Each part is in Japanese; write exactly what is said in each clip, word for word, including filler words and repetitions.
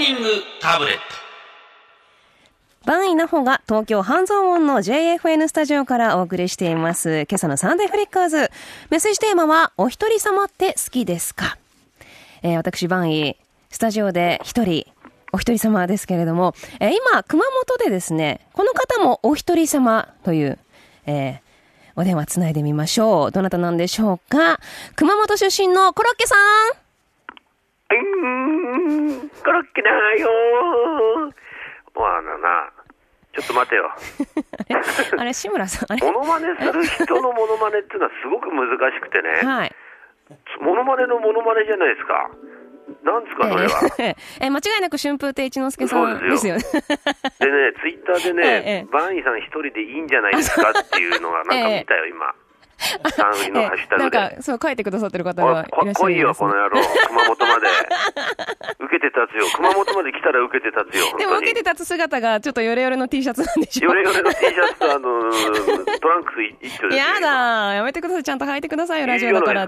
ニングタブレット。 番位の方が東京半蔵門の ジェイエフエヌ スタジオからお送りしています今朝のサンデーフリッカーズ。メッセージテーマはお一人様って好きですか。えー、私番位スタジオで一人お一人様ですけれども、えー、今熊本でですね、この方もお一人様という、えー、お電話つないでみましょう。どなたなんでしょうか。熊本出身のコロッケさん。 うーん、コロッケだよー。もうあのな、ちょっと待てよ。 あれ、あれ志村さん、あれモノマネする人のモノマネっていうのはすごく難しくてね。 はい。 モノマネのモノマネじゃないですか。なんですかそれは。 ええ、間違いなく春風亭一之輔さんですよね。 でね、ツイッターでね、 ええ、 バンイさん一人でいいんじゃないですかっていうのがなんか見たよ、今。サンフリのハッシュタグで。 なんか、そう書いてくださってる方がいらっしゃるんです、ね。 来いよ、この野郎。熊本まで。受けて立つよ。熊本まで来たら受けて立つよ。 でも受けて立つ姿がちょっとヨレヨレの T シャツなんでしょ。 ヨレヨレの T シャツとあの、トランクス一緒ですよ。 やだ、やめてください。ちゃんと履いてくださいよ、ラジオだからって。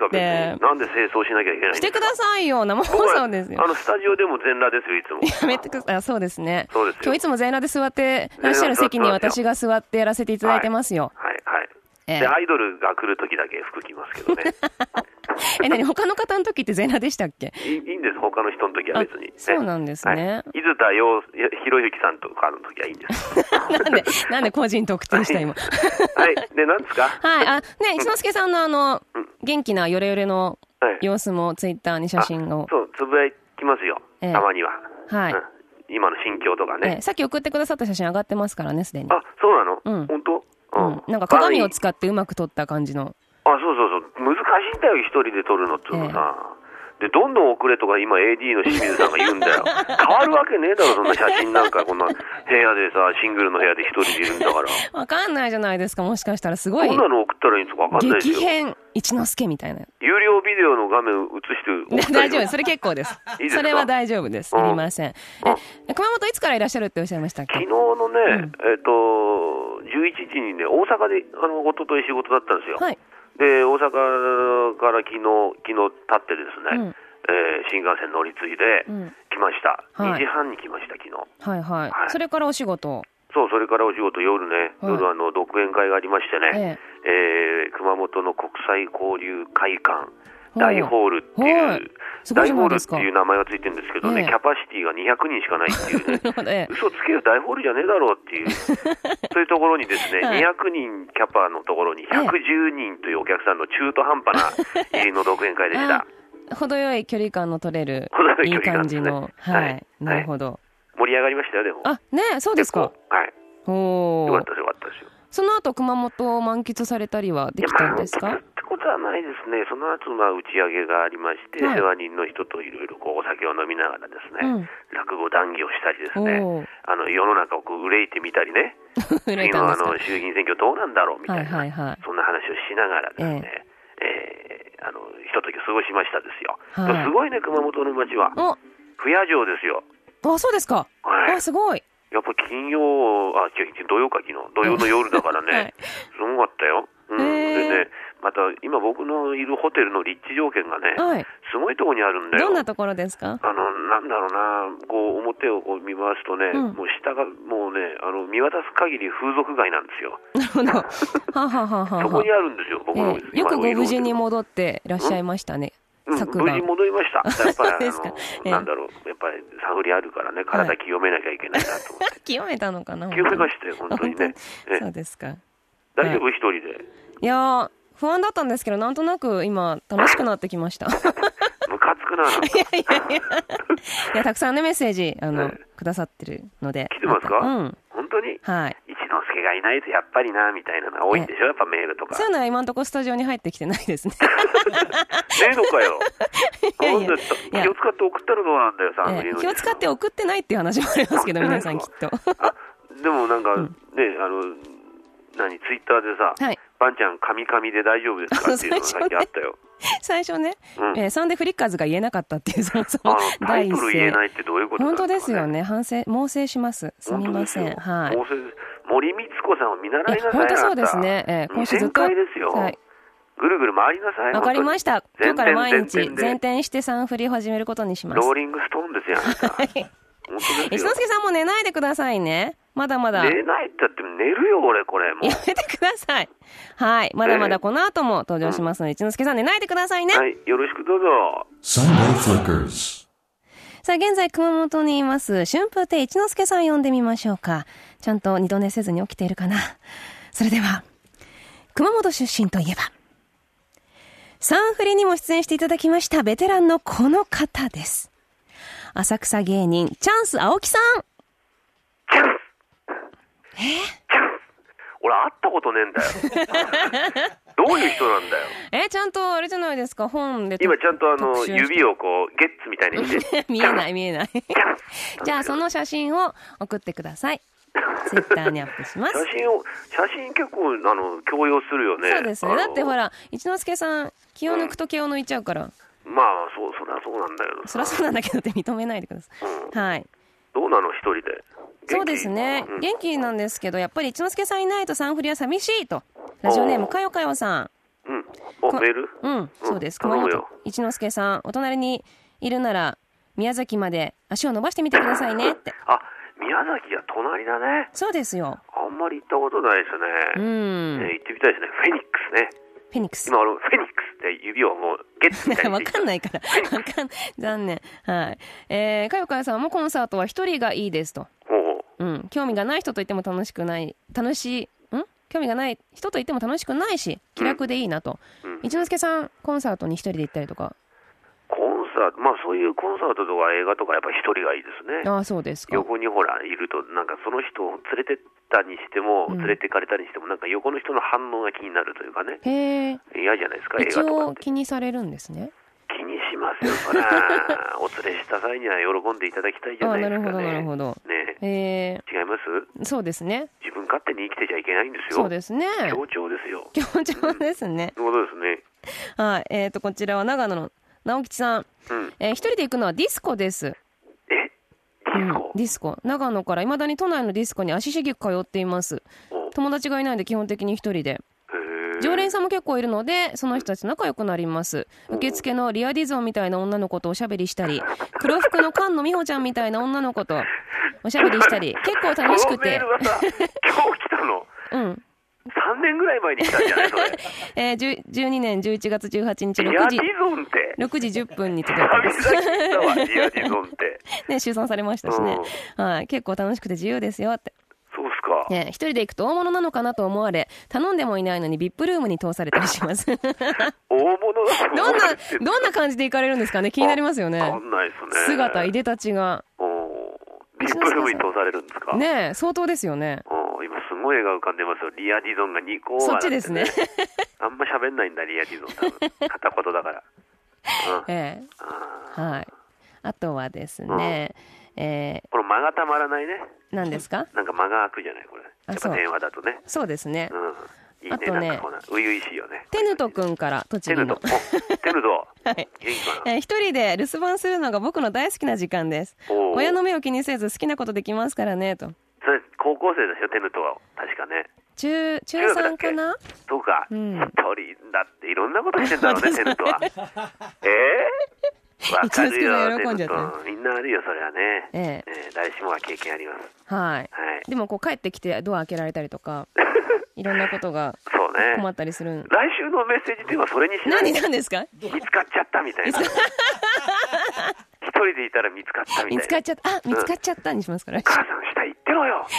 なんで清掃しなきゃいけないんですか。 してくださいよ、生放送ですよ。 あの、スタジオでも全裸ですよ、いつも。 やめてください。そうですね。 そうですよ。 今日いつも全裸で座ってらっしゃる席に私が座ってやらせていただいてますよ。 はい、はい、はい。 ええ、 でアイドルが来るときだけ服着ますけどね。 え、何他の方の時って全裸でしたっけ。 いいいんです、他の人の時は別に。 そうなんですね。 はい、伊豆田洋ひろゆきさんとかの時はいいんです。 なんで、なんで個人特定した今。 はい。で、なんですか。 はい。あ、ね、一之輔さんのあの、うん、元気なヨレヨレの様子もツイッターに写真を。 そう、つぶやきますよ。ええ、たまには。はい、うん。今の心境とかね、 ええ。さっき送ってくださった写真上がってますからね、すでに。 あ、そうなの。 うん。 本当。 うん、なんか鏡を使ってうまく撮った感じの。 あ、そうそうそう、難しいんだよ一人で撮るのっていうのさ、ええ、でどんどん遅れとか今 エーディー の清水さんが言うんだよ。変わるわけねえだろそんな写真なんかこんな部屋でさ、シングルの部屋で一人でいるんだから。 わかんないじゃないですか。もしかしたらすごいこんなの送ったらいいんですか。わかんないですよ。 激変一之輔みたいな。 有料ビデオの画面映して大丈夫です。それ結構です。いいですか。それは大丈夫です。いりません。え、熊本いつからいらっしゃるっておっしゃいましたっけ。 昨日のね、うん、えっとじゅういちじにね、大阪であの一昨日仕事だったんですよ。はい。で大阪から昨日昨日経ってですね、うん、えー、新幹線乗り継いで来ました。うん、はい、にじはんに来ました昨日。 はいはい。はい、それからお仕事。 そう、それからお仕事、夜ね、はい、夜あの独演会がありましてね、えええー、熊本の国際交流会館大ホールっていう、大ホールっていう名前がついてるんですけどね、ええ、キャパシティがにひゃくにんしかないっていうね、嘘つけよ、大ホールじゃねえだろうっていう、そういうところにですね、はい、にひゃくにんキャパのところにひゃくじゅうにんというお客さんの中途半端な入りの独演会でした。 程よい距離感の取れる、いい感じの、はい、はい、なるほど。 盛り上がりましたよ、でも。 あ、ね、そうですか。 はい。 おー。 よかったです、よかったですよ。 その後、熊本を満喫されたりはできたんですか。 ってことはないですね。その後、まあ、打ち上げがありまして、はい、世話人の人といろいろこうお酒を飲みながらですね、うん、落語談義をしたりですね、あの世の中をこう憂いてみたりね、次のあの衆議院選挙どうなんだろうみたいな、はいはいはい、そんな話をしながらですね、えーえー、あのひととき過ごしましたですよ。はい、すごいね、熊本の街は。不夜城ですよ。 あ、そうですか。はい、あ、すごい。 やっぱ金曜、あ、違う、土曜か昨日、土曜の夜だからね、はい、すごかったよ。うん、でね、また今僕のいるホテルの立地条件がね、はい、すごいところにあるんだよ。 どんなところですか。 あの、なんだろうな、こう表をこう見回すとね、うん、もう下がもうね、あの見渡す限り風俗街なんですよ。 なるほど。はははは。 そこにあるんですよ、僕の、えー。よくご無事に戻っていらっしゃいましたね。 うん、無事戻りました。やっぱりあの、えー、なんだろう、やっぱりサフリあるからね、体清めなきゃいけないなと思って。 清めたのかな。 清めましたよ、本当にね。 そうですか。 大丈夫、一人で。 いや不安だったんですけど、なんとなく今楽しくなってきました。 ムカつくな。いやいやいや。いや、たくさんねメッセージあの、はい、くださってるので。 来てますか。 うん。 本当に。 はい。 一之輔がいないとやっぱりなみたいなのが多いんでしょ、やっぱメールとか。 そういうのは今のところスタジオに入ってきてないですね。ねえのかよ。いやいや気を使って送ったらどうなんだよ、サンフリーの。 気を使って送ってないっていう話もありますけど、皆さんきっと。 あ、でもなんか、うん、ね、あの何ツイッターでさ、はい、バンちゃんカミカミで大丈夫ですかっていうのがさっきあったよ。 最初ね、うんえー、サンデーフリッカーズが言えなかったっていう、そもそも第一声。タイトル言えないってどういうことなんですかね。 本当ですよね。反省、猛省します。すみません。はい。 森光子さんを見習いなさい。 本当そうですね。えー、今週ずっと。 にせんかいですよ。はい。ぐるぐる回りなさい。 わかりました。今日から毎日前転してサンフリを始めることにします。 ローリングストーンですよ。はい。 本当ですよ。 一之輔さんも寝ないでくださいね。まだまだ。 寝ないって言って寝るよ、俺、これ。もうやめてください。はい。まだまだこの後も登場しますので、一之輔さん寝ないでくださいね。 はい。よろしくどうぞ。 Sunday Flickers。 さあ、現在熊本にいます、春風亭一之輔さん呼んでみましょうか。ちゃんと二度寝せずに起きているかな。それでは、熊本出身といえば、サンフリにも出演していただきましたベテランのこの方です。浅草芸人、チャンス青木さん。 チャンスえチャンス俺会ったことねえんだよ。どういう人なんだよ。 え、ちゃんとあれじゃないですか、本で。 今ちゃんとあの、指をこう、ゲッツみたいにして。 見えない見えない。じゃあその写真を送ってください。ツイッターにアップします。 写真を、写真結構、あの、強要するよね。 そうですね。だってほら、一之輔さん、気を抜くと気を抜いちゃうから。 うん、まあ、そう、そりゃそうなんだけど。 そりゃそうなんだけどって認めないでください。うん、はい。 どうなの、一人で。 そうですね、うん。元気なんですけど、やっぱり一之輔さんいないとサンフリは寂しいと。ラジオネーム、かよかよさん。 うん。お、メール？ うん、そうです。熊本一之輔さん、お隣にいるなら、宮崎まで足を伸ばしてみてくださいねって。 あ、宮崎は隣だね。 そうですよ。 あんまり行ったことないですね。 うん。 ね、行ってみたいですね。フェニックスね。 フェニックス。 今、あの、フェニックスって指をもう、ゲッツみたいに。 わかんないから。わかんない。残念。はい。えー、かよかよさんもコンサートは一人がいいですと。 ほうほう。うん。興味がない人といっても楽しくない、楽しい、ん興味がない人といっても楽しくないし、気楽でいいなと。うん、一之輔さん、コンサートに一人で行ったりとか。 コンサート、まあそういうコンサートとか映画とかやっぱ一人がいいですね。 ああ、そうですか。 横にほら、いると、なんかその人を連れてったにしても、うん、連れてかれたりしても、なんか横の人の反応が気になるというかね。 へえ。 嫌じゃないですか、映画とか。 一応気にされるんですね。 気にしますよ、それは。お連れした際には喜んでいただきたいじゃないですかね。 ああ、なるほど、なるほど。 ねえ。 へ違います？ そうですね。 自分勝手に生きてちゃいけないんですよ。 そうですね。 強調ですよ。 強調ですね。 そういうことですね。 はい。えっと、こちらは長野の直吉さん。うん。えー、一人で行くのはディスコです。 え？ディスコ？ うん、ディスコ。長野から未だに都内のディスコに足しげく通っています。友達がいないので基本的に一人で。常連さんも結構いるので、その人たちと仲良くなります。受付のリアディゾンみたいな女の子とおしゃべりしたり、黒服の菅野美穂ちゃんみたいな女の子とおしゃべりしたり、結構楽しくて。 このメールはさ、今日来たの。 うん。 さんねんぐらい前に来たんじゃないそれ。 えー、じゅうにねんじゅういちがつじゅうはちにちろくじ。リアディゾンって。 ろくじじゅっぷんに届いてます。 リアディゾンって。 ね、収賛されましたしね。うん、はい。結構楽しくて自由ですよって。 そうっすか。 ね、一人で行くと大物なのかなと思われ、頼んでもいないのに ブイアイピー ルームに通されたりします。大物だどんな、どんな感じで行かれるんですかね、気になりますよね。 わかんないですね。 姿、いでたちが。 お ブイアイピー ルームに通されるんですか。 ねえ、相当ですよね。 お今すごい絵が浮かんでますよ。リアディゾンがにこ、ね。 そっちですね。 あんま喋んないんだ、リアディゾン多分。片言だから。 うん、ええ。はい。あとはですね、うん、えー、 この間がたまらないね。 何ですか？ なんか間が空くじゃないこれ。やっぱ電話だとね。 そうですね。 うん。いいね。あとね、初々しいよね。 テヌト君から栃木の。 テヌト。 はい。元気かな。えー、一人で留守番するのが僕の大好きな時間です。親の目を気にせず好きなことできますからねと。 それ高校生でしょテヌトは確かね。 中中さんかな。 そうか。一、うん、人だっていろんなことしてんだろうねテヌトは。ええー。わかるよ、喜んじゃった。みんなあるよ、それはね。えええー、誰しもが経験あります。 はい。はい、でも、こう、帰ってきてドア開けられたりとか、いろんなことが困ったりする。 そうね。来週のメッセージテーマそれにしない。 何なんですか？ 見つかっちゃったみたいな。一人でいたら見つかったみたいな。 見つかっちゃった。あ、見つかっちゃったにしますから。 母さん、下行ってろよ。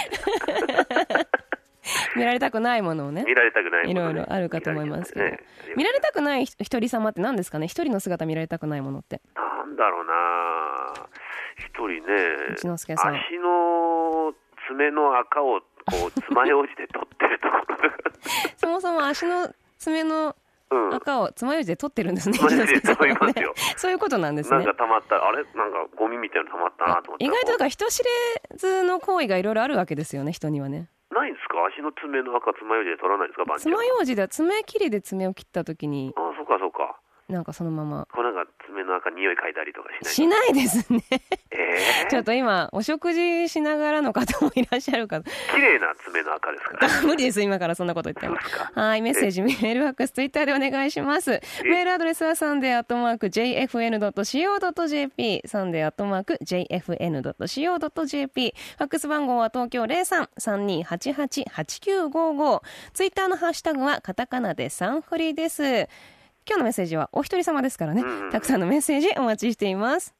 見られたくないものをね。 見られたくないもの、ね。いろいろあるかと思いますけど。見られ,、ね、見られたくない一人様って何ですかね？一人の姿見られたくないものって。 なんだろうな一人ね。 一之輔さん。 足の爪の赤をこう、爪楊枝で取ってるところ。 そもそも足の爪の赤を爪楊枝で取ってるんですね。 爪楊枝で取りますよ。 そういうことなんですね。 なんか溜まった、あれなんかゴミみたいなの溜まったなと思って。 意外となんか人知れずの行為がいろいろあるわけですよね、人にはね。 ないんですか？足の爪の赤、爪楊枝で取らないですか？番長。 爪楊枝で爪切りで爪を切ったときに。 ああ、そうかそうか。 なんかそのまま。 これなんか爪の赤か匂い嗅いだりとかしない？ しないですね。 えー、 ちょっと今、お食事しながらの方もいらっしゃるか。 綺麗な爪の赤ですから、 ね、無理です、今からそんなこと言っても。はい、メッセージ、メール、ファックス、ツイッターでお願いします。メールアドレスはサンデーアットマーク ジェイエフエヌドットシーオードットジェーピー、サンデーアットマーク ジェイエフエヌドットシーオードットジェーピー、ファックス番号は東京 ゼロさん さんにーはちはち はちきゅうごご、ツイッターのハッシュタグはカタカナでサンフリです。今日のメッセージはお一人様ですからね、うんうん、たくさんのメッセージお待ちしています。